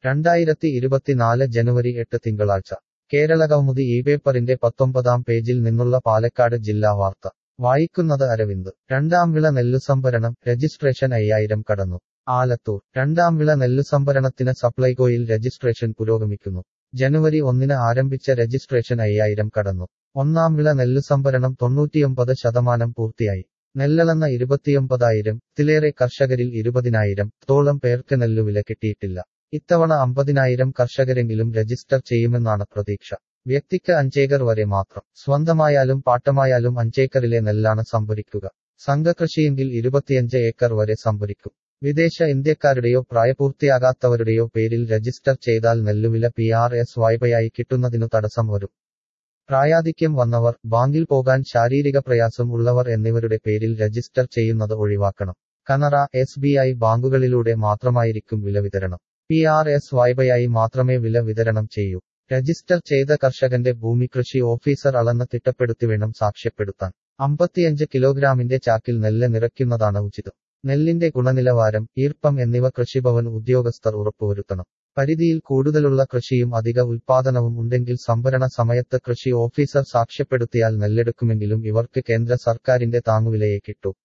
2024 ജനുവരി 8 തിങ്കളാഴ്ച കേരളകൗമുദി ഈ പേപ്പറിന്റെ 19-ാം പേജിൽ നിന്നുള്ള പാലക്കാട് ജില്ലാ വാർത്ത വായിക്കുന്നത് അരവിന്ദ്. രണ്ടാം വിള നെല്ലുസംഭരണം, രജിസ്ട്രേഷൻ 5000 കടന്നു. ആലത്തൂർ. രണ്ടാം വിള നെല്ലുസംഭരണത്തിന് സപ്ലൈകോയിൽ രജിസ്ട്രേഷൻ പുരോഗമിക്കുന്നു. ജനുവരി 1-ന് ആരംഭിച്ച രജിസ്ട്രേഷൻ 5000 കടന്നു. ഒന്നാം വിള നെല്ലുസംഭരണം 99% പൂർത്തിയായി. നെല്ലളന്ന 29,000 ത്തിലേറെ കർഷകരിൽ 20,000 ത്തോളം പേർക്ക് നെല്ലുവില കിട്ടിയിട്ടില്ല. ഇത്തവണ 50,000 കർഷകരെങ്കിലും രജിസ്റ്റർ ചെയ്യുമെന്നാണ് പ്രതീക്ഷ. വ്യക്തിക്ക് 5 ഏക്കർ വരെ മാത്രം. സ്വന്തമായാലും പാട്ടമായാലും 5 ഏക്കറിലെ നെല്ലാണ് സംഭരിക്കുക. സംഘകൃഷിയെങ്കിൽ 25 ഏക്കർ വരെ സംഭരിക്കും. വിദേശ ഇന്ത്യക്കാരുടെയോ പ്രായപൂർത്തിയാകാത്തവരുടെയോ പേരിൽ രജിസ്റ്റർ ചെയ്താൽ നെല്ലുവില PRS വായ്പയായി കിട്ടുന്നതിനു തടസ്സം വരും. പ്രായാധിക്യം വന്നവർ, ബാങ്കിൽ പോകാൻ ശാരീരിക പ്രയാസം ഉള്ളവർ എന്നിവരുടെ പേരിൽ രജിസ്റ്റർ ചെയ്യുന്നത് ഒഴിവാക്കണം. കനറ, SBI ബാങ്കുകളിലൂടെ മാത്രമായിരിക്കും വില വിതരണം. PRS വായ്പയായി മാത്രമേ വില വിതരണം ചെയ്യൂ. രജിസ്റ്റർ ചെയ്ത കർഷകന്റെ ഭൂമി കൃഷി ഓഫീസർ അളന്ന് തിട്ടപ്പെടുത്തി വേണം സാക്ഷ്യപ്പെടുത്താൻ. 55 കിലോഗ്രാമിന്റെ ചാക്കിൽ നെല്ല് നിറയ്ക്കുന്നതാണ് ഉചിതം. നെല്ലിന്റെ ഗുണനിലവാരം, ഈർപ്പം എന്നിവ കൃഷിഭവൻ ഉദ്യോഗസ്ഥർ ഉറപ്പുവരുത്തണം. പരിധിയിൽ കൂടുതലുള്ള കൃഷിയും അധിക ഉൽപാദനവും ഉണ്ടെങ്കിൽ സംഭരണ സമയത്ത് കൃഷി ഓഫീസർ സാക്ഷ്യപ്പെടുത്തിയാൽ നെല്ലെടുക്കുമെങ്കിലും ഇവർക്ക് കേന്ദ്ര സർക്കാരിന്റെ താങ്ങുവിലയെ കിട്ടൂ.